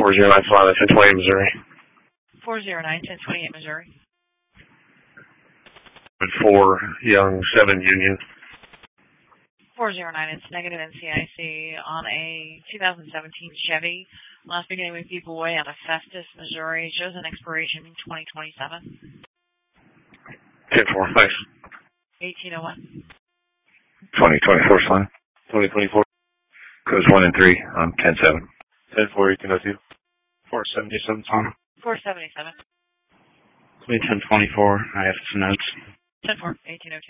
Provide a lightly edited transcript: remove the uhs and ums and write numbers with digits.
1028 Missouri. 1028 Missouri. 4 Young, 7 Union. 409, it's negative NCIC on a 2017 Chevy. Last beginning with people away out of Festus, Missouri. Shows an expiration in 2027. 10-4, thanks. 1801. 2024 Slime. 2024. Codes 1 and 3 on 10-7. 10-4, 1802. 477, Tom. 477. 1024, I have some notes. 10-4, 1802.